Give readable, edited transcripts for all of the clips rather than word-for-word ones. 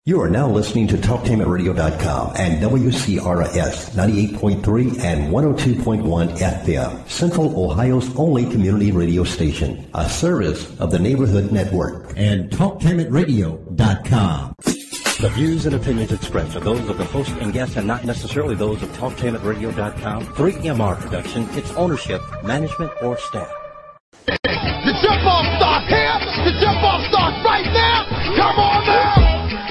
You are now listening to TalkTainmentRadio.com and WCRS 98.3 and 102.1 FM, Central Ohio's only community radio station, a service of the Neighborhood Network, and TalkTainmentRadio.com. The views and opinions expressed are those of the host and guests and not necessarily those of TalkTainmentRadio.com, 3MR Production, its ownership, management, or staff. The jump-off starts here. The jump-off starts right now. Come on now.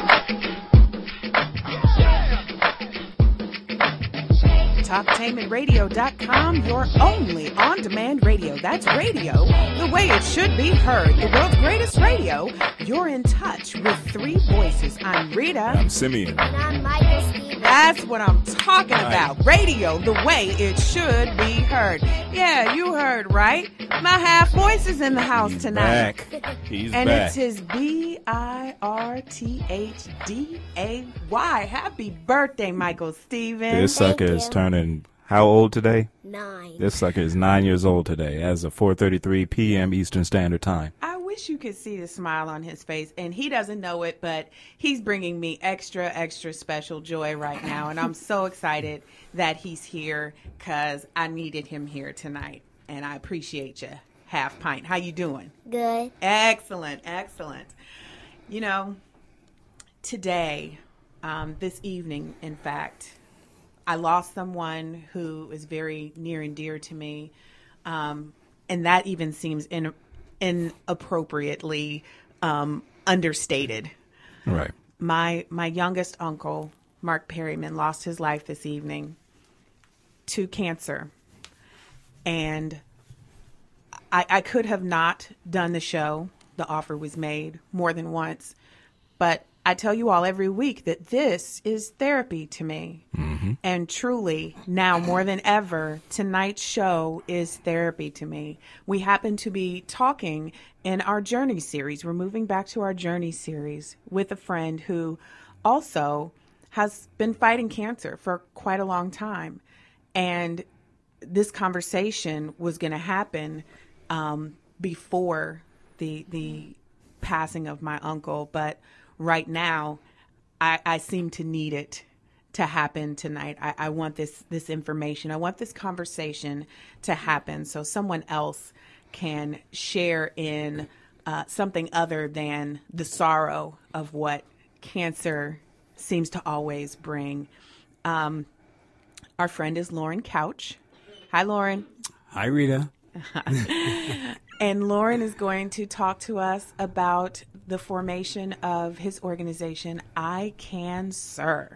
TalkTainmentRadio.com, your only on-demand radio. That's radio the way it should be heard. The world's greatest radio. You're in touch with three voices. I'm Rita. I'm Simeon. And I'm Michael Stevens. That's what I'm talking about. Radio the way it should be heard. Yeah, you heard right. My half voice is in the house tonight. He's and back. It's his BIRTHDAY. Happy birthday, Michael Stevens. This sucker is turning how old today? 9. This sucker is 9 years old today as of 4:33 p.m. Eastern Standard Time. I wish you could see the smile on his face, and he doesn't know it, but he's bringing me extra special joy right now, and I'm so excited that he's here because I needed him here tonight, and I appreciate you, Half Pint. How you doing? Good. Excellent. You know, today, this evening, in fact, I lost someone who is very near and dear to me, and that even seems inappropriately understated. Right. My youngest uncle, Mark Perryman, lost his life this evening to cancer, and I could have not done the show. The offer was made more than once, but I tell you all every week that this is therapy to me. Mm-hmm. And truly, now more than ever, tonight's show is therapy to me. We happen to be talking in our Journey series. We're moving back to our Journey series with a friend who also has been fighting cancer for quite a long time. And this conversation was going to happen before the passing of my uncle, but right now, I seem to need it to happen tonight. I want this information. I want this conversation to happen so someone else can share in something other than the sorrow of what cancer seems to always bring. Our friend is Lauren Couch. Hi, Lauren. Hi, Rita. And Lauren is going to talk to us about the formation of his organization, I Can Sir.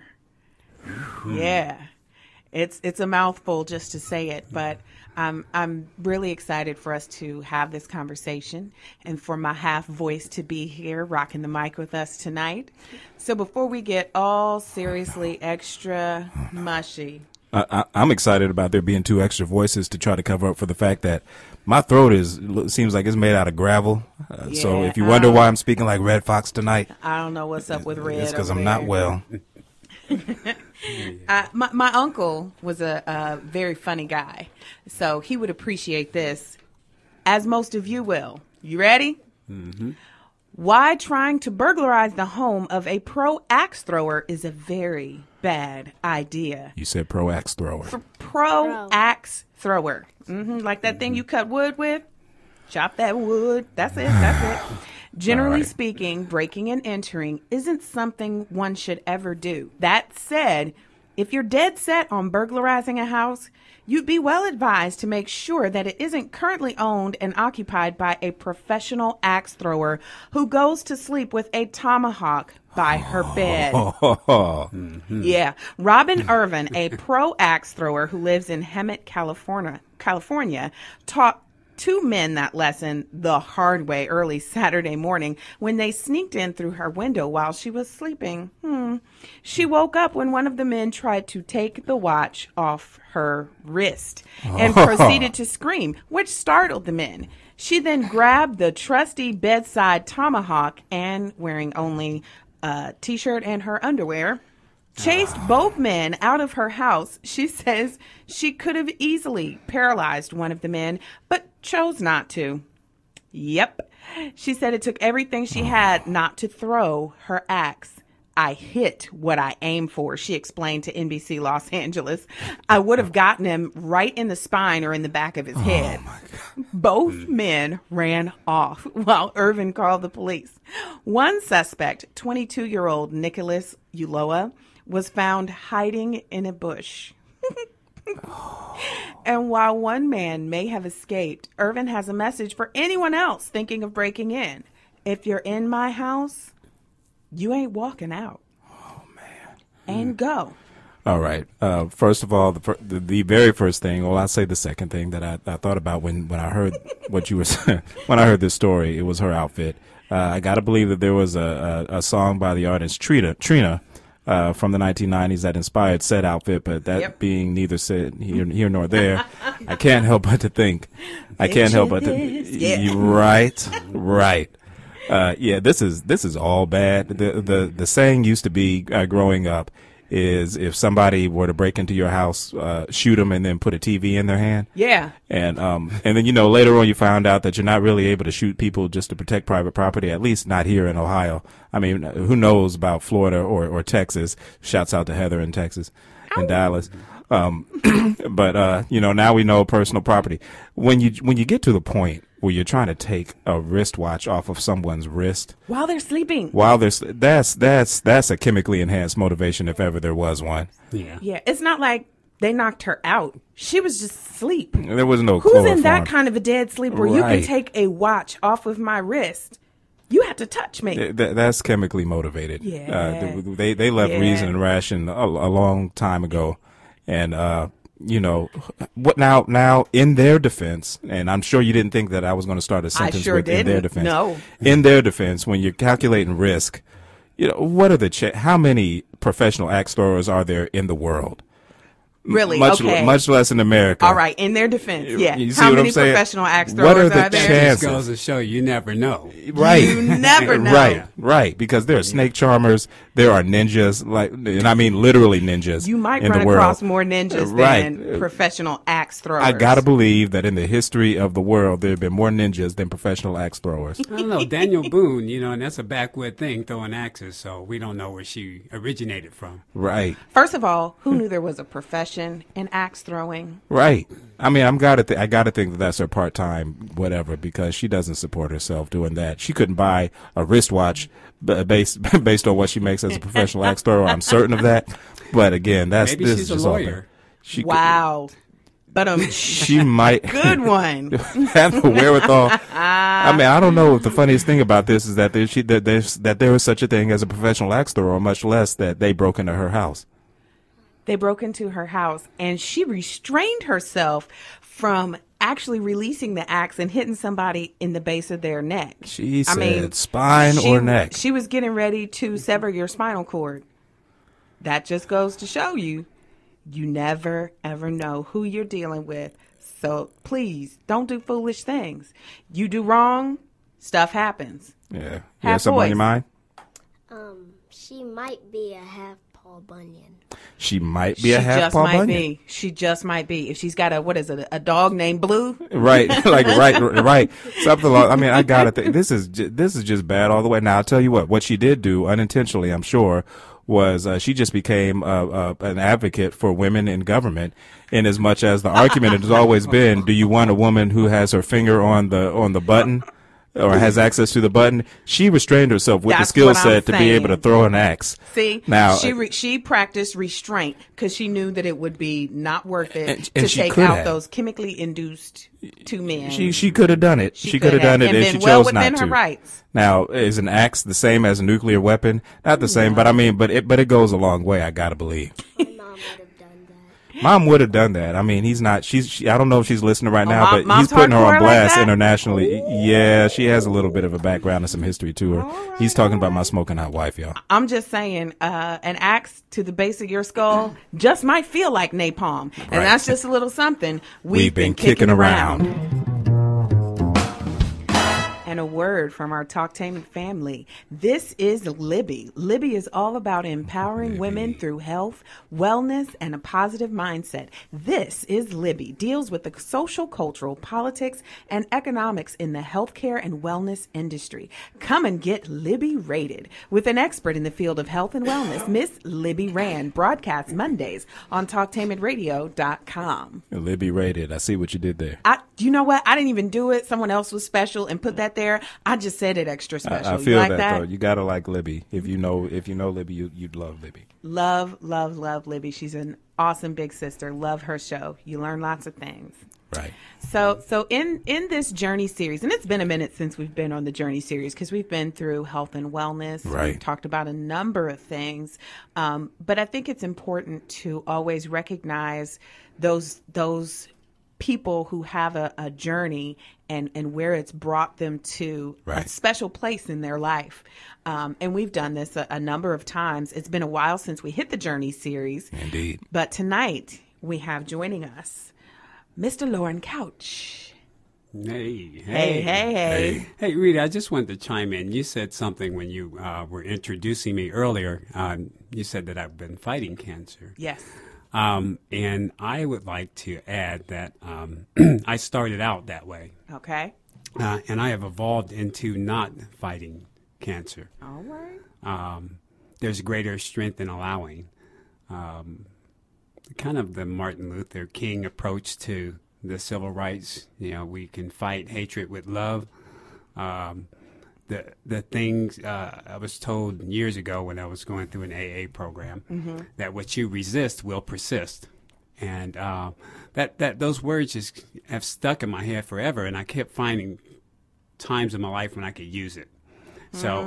Yeah, it's a mouthful just to say it, but I'm really excited for us to have this conversation and for my half voice to be here rocking the mic with us tonight. So before we get all seriously extra mushy, I'm excited about there being two extra voices to try to cover up for the fact that my throat seems like it's made out of gravel. So if you wonder why I'm speaking like Red Fox tonight, I don't know what's up with Red. It's because I'm not well. My uncle was a very funny guy, so he would appreciate this, as most of you will. You ready? Mm-hmm. Why trying to burglarize the home of a pro axe thrower is a very bad idea. You said pro axe thrower. Pro axe thrower. Mm-hmm. Like that thing you cut wood with? Chop that wood. That's it. Generally speaking, breaking and entering isn't something one should ever do. That said, if you're dead set on burglarizing a house, you'd be well advised to make sure that it isn't currently owned and occupied by a professional axe thrower who goes to sleep with a tomahawk by her bed. Mm-hmm. Yeah. Robin Irvin, a pro axe thrower who lives in Hemet, California, taught two men that lesson the hard way early Saturday morning when they sneaked in through her window while she was sleeping. She woke up when one of the men tried to take the watch off her wrist and proceeded to scream, which startled the men. She then grabbed the trusty bedside tomahawk and, wearing only a T-shirt and her underwear, chased both men out of her house. She says she could have easily paralyzed one of the men, but chose not to. Yep. She said it took everything she had not to throw her axe. I hit what I aimed for, she explained to NBC Los Angeles. I would have gotten him right in the spine or in the back of his head. Oh, my God. Both men ran off while Irvin called the police. One suspect, 22-year-old Nicholas Ulloa, was found hiding in a bush. And while one man may have escaped, Irvin has a message for anyone else thinking of breaking in. If you're in my house, you ain't walking out. Oh, man. And go. All right. First of all, the very first thing, well, I'll say the second thing that I thought about when I heard what you were saying, when I heard this story, it was her outfit. I got to believe that there was a song by the artist Trina from the 1990s that inspired said outfit, but that being neither said here nor there, I can't help but to think. Right. Yeah, this is all bad. The saying used to be growing up is if somebody were to break into your house, shoot them and then put a TV in their hand. Yeah. And then, later on you found out that you're not really able to shoot people just to protect private property, at least not here in Ohio. I mean, who knows about Florida or Texas? Shouts out to Heather in Texas and Dallas. But now we know personal property. When you get to the point where you're trying to take a wristwatch off of someone's wrist while they're sleeping, that's a chemically enhanced motivation if ever there was one. Yeah. It's not like they knocked her out. She was just asleep. There was no Who's chloroform. in that kind of a dead sleep where you can take a watch off of my wrist? You have to touch me. That's chemically motivated. Yeah. They left reason and ration a long time ago. And, what now in their defense, and I'm sure you didn't think that I was going to start a sentence with in their defense. No. In their defense, when you're calculating risk, what are how many professional axe throwers are there in the world? Really? Much less in America. All right. In their defense. Yeah. You see How what many I'm saying? professional axe What throwers are the there? chances? It goes to show you never know. Right. You never know. Right. Because there are snake charmers, there are ninjas, and I mean literally ninjas. You might in run the world. across more ninjas than professional axe throwers. I gotta believe that in the history of the world, there have been more ninjas than professional axe throwers. I don't know. Daniel Boone, and that's a backward thing, throwing axes, so we don't know where she originated from. Right. First of all, who knew there was a profession in axe throwing? Right. I mean, I gotta think that that's her part-time whatever, because she doesn't support herself doing that. She couldn't buy a wristwatch based on what she makes as a professional axe thrower. I'm certain of that. But again, Maybe she's a lawyer. Wow. But she might good one have the wherewithal. I mean, I don't know if the funniest thing about this is that there is such a thing as a professional axe thrower, much less that they broke into her house. They broke into her house, and she restrained herself from actually releasing the axe and hitting somebody in the base of their neck. She said spine or neck. She was getting ready to sever your spinal cord. That just goes to show you never, ever know who you're dealing with. So please don't do foolish things. You do wrong, stuff happens. Yeah. You have something on your mind? She might be a half Paul Bunyan. She might be a half Paul Bunyan. She just might be. If she's got a dog named Blue. Right. Right. Something like, I mean, I gotta think this is just bad all the way. Now I'll tell you what she did do unintentionally, I'm sure, was she just became an advocate for women in government, in as much as the argument has always been, do you want a woman who has her finger on the button or has access to the button? She restrained herself with the skill set to be able to throw an axe. See, now she practiced restraint because she knew that it would be not worth it and to take out those chemically induced two men. She could have done it. She could have done it, and she chose not to. Her rights. Now, is an axe the same as a nuclear weapon? Not the same, but I mean, but it goes a long way. I gotta believe. Mom would have done that. I mean, he's not. I don't know if she's listening right now, but he's putting her on blast internationally. Ooh. Yeah, she has a little bit of a background and some history to her. Right, he's talking about my smoking hot wife, y'all. I'm just saying, an axe to the base of your skull just might feel like napalm, and that's just a little something we've been kicking around. and a word from our Talktainment family. This is Libby. Libby is all about empowering women through health, wellness, and a positive mindset. This is Libby, deals with the social, cultural, politics, and economics in the healthcare and wellness industry. Come and get Libby rated with an expert in the field of health and wellness, Miss Libby Rand, broadcasts Mondays on TalktainmentRadio.com. Libby rated. I see what you did there. You know what? I didn't even do it. Someone else was special and put that there. I just said it extra special. I feel you like that though. You gotta like Libby. If you know Libby, you'd love Libby. Love Libby. She's an awesome big sister. Love her show. You learn lots of things. Right. So in this Journey series, and it's been a minute since we've been on the Journey series because we've been through health and wellness. Right. We've talked about a number of things, but I think it's important to always recognize those people who have a journey and where it's brought them to right. a special place in their life. And we've done this a number of times. It's been a while since we hit the Journey series. Indeed. But tonight we have joining us Mr. Loren Couch. Hey, Rita, I just wanted to chime in. You said something when you were introducing me earlier. You said that I've been fighting cancer. Yes. And I would like to add that I started out that way. Okay. And I have evolved into not fighting cancer. All right. There's greater strength in allowing. Kind of the Martin Luther King approach to the civil rights. We can fight hatred with love. The things I was told years ago when I was going through an AA program, that what you resist will persist, and that those words just have stuck in my head forever. And I kept finding times in my life when I could use it. So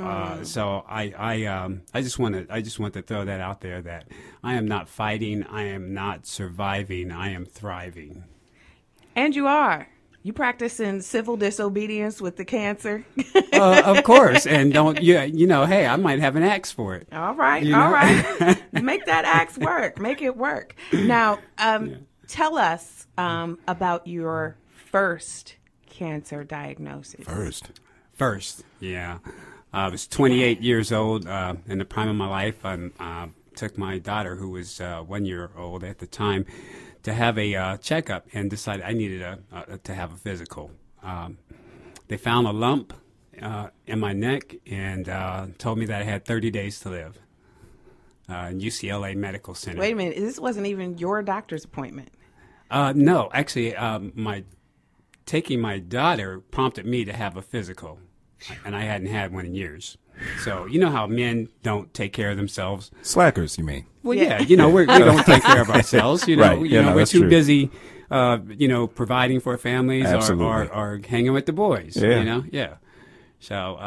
I just want to throw that out there, that I am not fighting, I am not surviving, I am thriving. And you are. You practicing civil disobedience with the cancer? Of course. And hey, I might have an axe for it. All right. All right. Make that axe work. Make it work. Now, tell us about your first cancer diagnosis. First, yeah. I was 28 years old in the prime of my life. I took my daughter, who was 1 year old at the time, to have a checkup and decided I needed to have a physical. They found a lump in my neck and told me that I had 30 days to live in UCLA Medical Center. Wait a minute. This wasn't even your doctor's appointment. No, actually, taking my daughter prompted me to have a physical, and I hadn't had one in years. So you know how men don't take care of themselves. Slackers, you mean? Well, yeah, we don't take care of ourselves. Right. We're too true. busy, providing for families or hanging with the boys. Yeah. Yeah. So,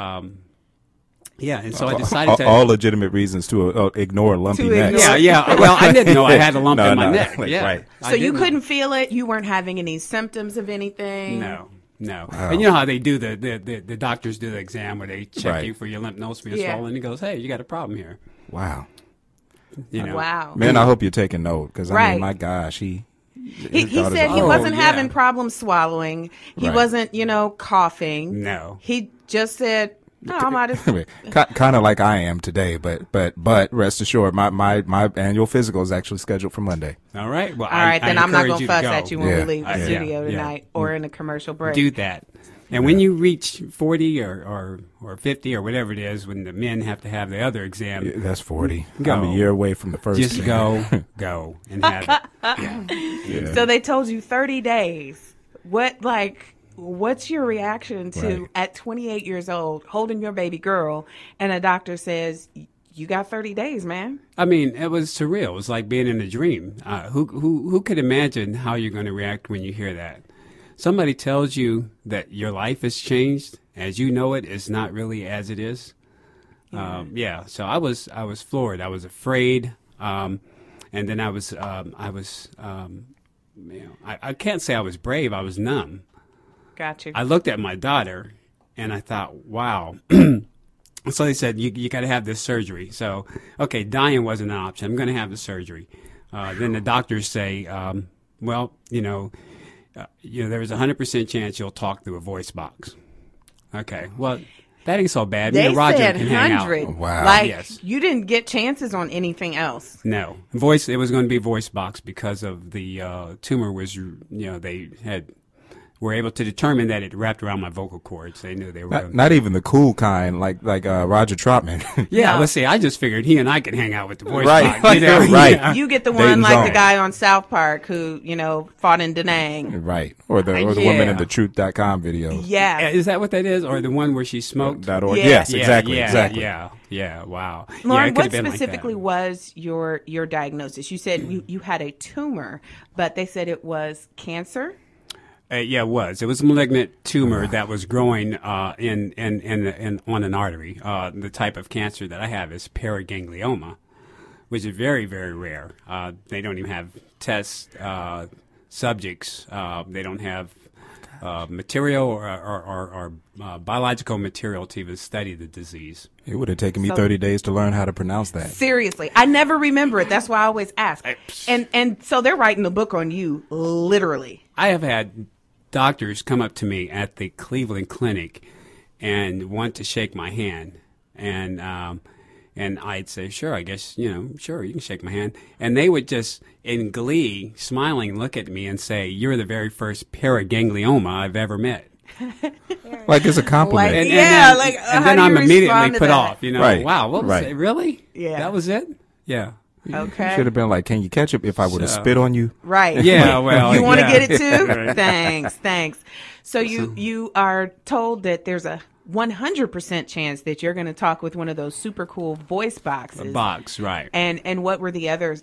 and so I decided to all legitimate reasons to ignore lumpy necks. Yeah. Well, I didn't know I had a lump in my neck. Right. So you couldn't feel it? You weren't having any symptoms of anything? No. Wow. And you know how they do the doctors do the exam where they check you for your lymph nodes, for your swollen, and he goes, hey, you got a problem here. Wow. Wow. Man, I hope you're taking note, because Right. I mean, my gosh, he said he wasn't having problems swallowing. He Right. wasn't, coughing. No. He just said, no, I might have. kind of like I am today, but rest assured, my annual physical is actually scheduled for Monday. All right. Well, All right, then I'm not going to fuss go. at you when we leave the Yeah. studio Yeah. tonight or in a commercial break. Do that. And when you reach 40 or 50 or whatever it is, when the men have to have the other exam, Yeah, that's 40. Go. I'm a year away from the first. just go and have it. Yeah. So they told you 30 days. What's your reaction to, Right. at 28 years old, holding your baby girl, and a doctor says, you got 30 days, man? I mean, it was surreal. It was like being in a dream. Who could imagine how you're going to react when you hear that? Somebody tells you that your life has changed, as you know it is not really as it is. So I was floored. I was afraid, and then I can't say I was brave. I was numb. Got you. I looked at my daughter, and I thought, wow. So they said, you got to have this surgery. So, okay, dying wasn't an option. I'm going to have the surgery. Then the doctors say, there was a 100% chance you'll talk through a voice box. Okay. Well, that ain't so bad. They Me and Roger said can hang out. 100. Wow. Like, Yes. you didn't get chances on anything else. No. Voice. It was going to be voice box because of the tumor was, they were able to determine that it wrapped around my vocal cords. They knew they were. Not even the cool kind, like Roger Troutman. Yeah, No. let's see. I just figured he and I could hang out with the voice Right. box. Right. Yeah. You get the Dayton's one like own. the guy on South Park who, fought in Da Nang. Right. Or the woman Yeah. in the truth.com videos. Yeah. Is that what that is, or the one where she smoked? .org. Yeah. Yes, Yeah, exactly. Yeah, exactly. Yeah. Wow. Yeah, Lauren, it could what have been like specifically that. was your diagnosis? You said you had a tumor, but they said it was cancer. Yeah, it was. It was a malignant tumor that was growing in on an artery. The type of cancer that I have is paraganglioma, which is very, very rare. They don't even have test subjects. They don't have material or biological material to even study the disease. It would have taken me So- 30 days to learn how to pronounce that. Seriously, I never remember it. That's why I always ask. And so they're writing a book on you, literally. I have had doctors come up to me at the Cleveland Clinic and want to shake my hand, and I'd say, sure, I guess, sure, you can shake my hand, and they would just, in glee, smiling, look at me and say, you're the very first paraganglioma I've ever met. Like it's a compliment. Like- And Yeah, then, how and then do you I'm immediately respond to put that? off. Right, Wow, what was right. it? Really? Yeah. That was it? Yeah. Okay. Should have been like, can you catch it if I would have spit on you? Right. Yeah, well, You want to yeah. get it too? Thanks. So you are told that there's a 100% chance that you're going to talk with one of those super cool voice boxes. Box, right. And what were the other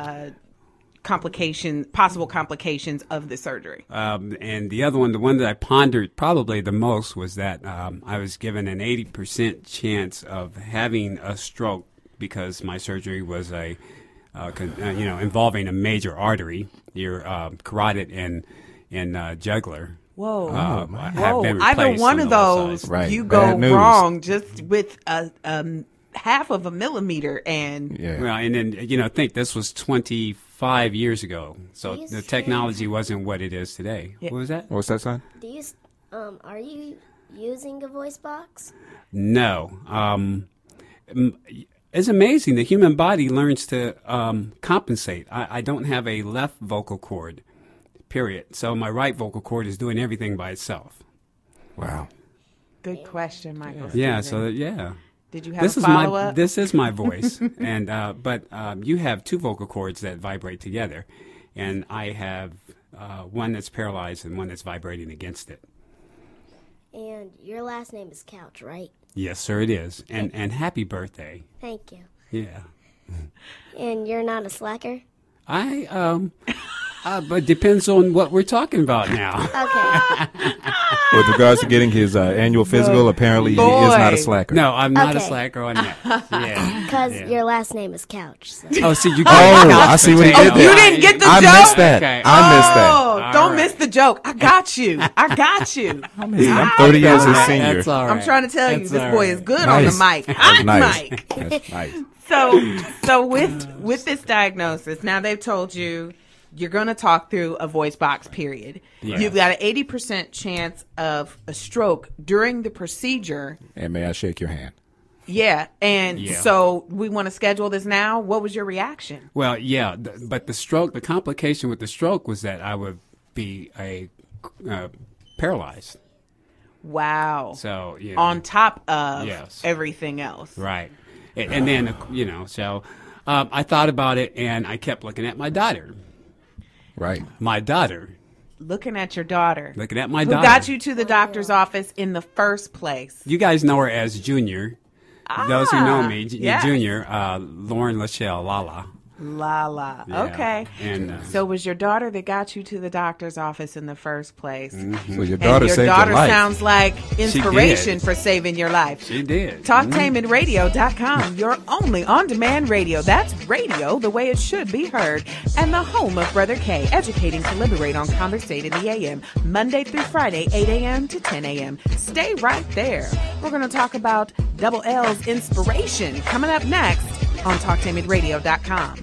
possible complications of the surgery? And the other one, the one that I pondered probably the most, was that I was given an 80% chance of having a stroke because my surgery was involving a major artery, your carotid and jugular. Whoa. Have been Either replaced one on of both those, sides. Right. you Bad go news. wrong just with a half of a millimeter, and Yeah. Well, and then, think this was 25 years ago. So Yes. the technology wasn't what it is today. Yeah. What was that? What's that, son? Do you are you using a voice box? No. It's amazing. The human body learns to compensate. I don't have a left vocal cord, period. So my right vocal cord is doing everything by itself. Wow. good question, Michael. Yeah. Stephen. So Did you have this a is follow-up? this is my voice, and but you have two vocal cords that vibrate together, and I have one that's paralyzed and one that's vibrating against it. And your last name is Couch, right? Yes, sir, it is. And happy birthday. Thank you. Yeah. And you're not a slacker? But depends on what we're talking about now. Okay. With regards to getting his annual physical, apparently he is not a Boy. slacker. No, I'm not a Okay. slacker on that. Yeah. Because Yeah. your last name is Couch. So. Oh, see, you Oh, I see what he did Oh, there. you didn't get the I joke? missed that. Okay. I missed that. Oh, All don't right. miss the joke. I got you. I'm 30 years his senior. That's all right. I'm trying to tell you, That's this all boy right. is good Nice. on the mic. That's Hot nice. mic. That's nice. So with this diagnosis, now they've told you you're going to talk through a voice box, period. Yes. You've got an 80% chance of a stroke during the procedure. And may I shake your hand? Yeah. And Yeah. so we want to schedule this now. What was your reaction? Well, yeah, but the complication with the stroke was that I would be paralyzed. Wow. So, On top of Yes. everything else. Right. And then, so I thought about it, and I kept looking at my daughter. Right. My daughter. Looking at your daughter. Looking at my Who daughter. got you to the doctor's office in the first place? You guys know her as Junior. Those who know me, yes. Junior, Lauren Lachelle, Lala. Lala. Yeah. Okay. And So it was your daughter that got you to the doctor's office in the first place. Mm-hmm. So your And daughter your saved daughter your life. sounds like inspiration did. for saving your life. she did. TalkTainmentRadio.com, your only on-demand radio. That's radio the way it should be heard. And the home of Brother K, educating to liberate on Conversate in the AM, Monday through Friday, 8 a.m. to 10 a.m. Stay right there. We're going to talk about Double L's inspiration coming up next on TalkTainmentRadio.com.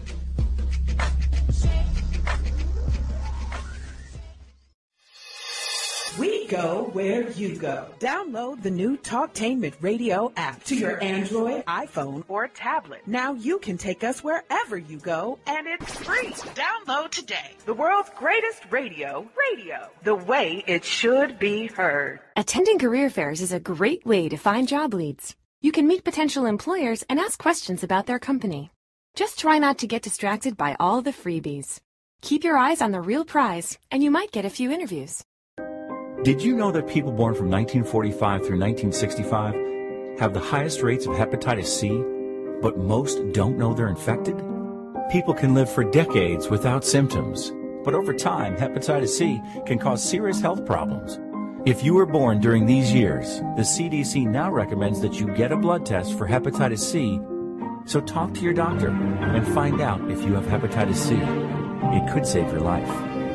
We go where you go. Download the new Talktainment Radio app to your Android, iPhone, or tablet. Now you can take us wherever you go, and it's free. Download today. The world's greatest radio, the way it should be heard. Attending career fairs is a great way to find job leads. You can meet potential employers and ask questions about their company. Just try not to get distracted by all the freebies. Keep your eyes on the real prize, and you might get a few interviews. Did you know that people born from 1945 through 1965 have the highest rates of hepatitis C, but most don't know they're infected? People can live for decades without symptoms, but over time, hepatitis C can cause serious health problems. If you were born during these years, the CDC now recommends that you get a blood test for hepatitis C. So talk to your doctor and find out if you have hepatitis C. It could save your life.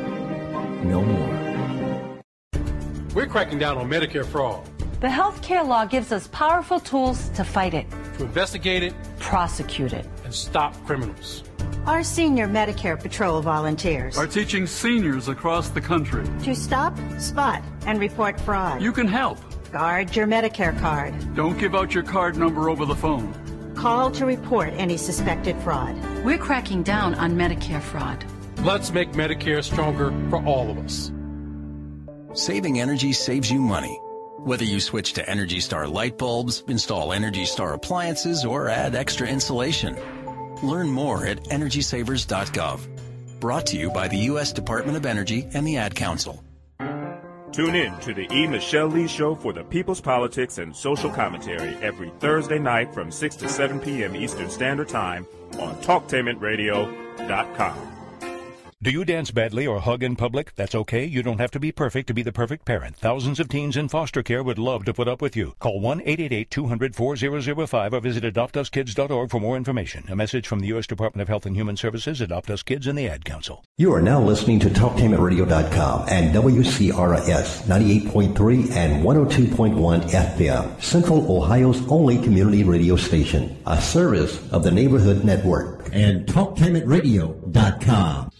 No more. We're cracking down on Medicare fraud. The health care law gives us powerful tools to fight it, To investigate it, prosecute it, and stop criminals. Our senior Medicare Patrol volunteers are teaching seniors across the country to stop, spot, and report fraud. You can help. Guard your Medicare card. Don't give out your card number over the phone. Call to report any suspected fraud. We're cracking down on Medicare fraud. Let's make Medicare stronger for all of us. Saving energy saves you money. Whether you switch to Energy Star light bulbs, install Energy Star appliances, or add extra insulation. Learn more at EnergySavers.gov. Brought to you by the U.S. Department of Energy and the Ad Council. Tune in to the E. Michelle Lee Show for the people's politics and social commentary every Thursday night from 6 to 7 p.m. Eastern Standard Time on TalkTainmentRadio.com. Do you dance badly or hug in public? That's okay. You don't have to be perfect to be the perfect parent. Thousands of teens in foster care would love to put up with you. Call 1-888-200-4005 or visit AdoptUsKids.org for more information. A message from the U.S. Department of Health and Human Services, Adopt Us Kids, and the Ad Council. You are now listening to TalkTainmentRadio.com and WCRS 98.3 and 102.1 FM, Central Ohio's only community radio station, a service of the Neighborhood Network. And TalkTainmentRadio.com.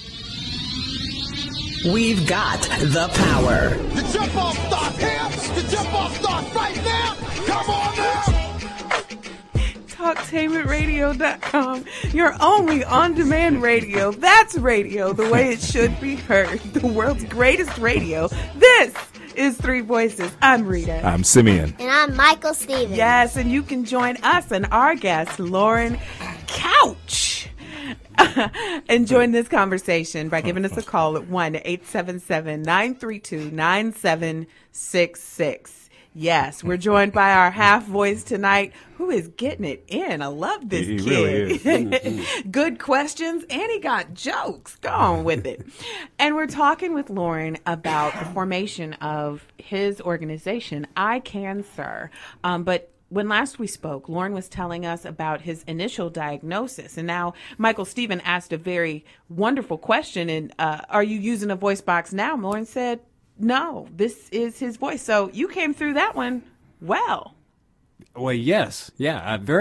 We've got the power. The jump off starts here. The jump off starts right now. Come on now. TalkTainmentRadio.com, your only on-demand radio. That's radio the way it should be heard. The world's greatest radio. This is Three Voices. I'm Rita. I'm Simeon. And I'm Michael Stevens. Yes, and you can join us and our guest, Lauren Couch. And join this conversation by giving us a call at 1-877-932-9766. Yes, we're joined by our half voice tonight who is getting it in. I love this kid. Really is. Good questions, and he got jokes. Go on with it. And we're talking with Lauren about the formation of his organization, I Can Sir. But when last we spoke, Lauren was telling us about his initial diagnosis. And now Michael Stephen asked a very wonderful question. And are you using a voice box now? Lauren said, no, this is his voice. So you came through that one well. Well, yes. Yeah, very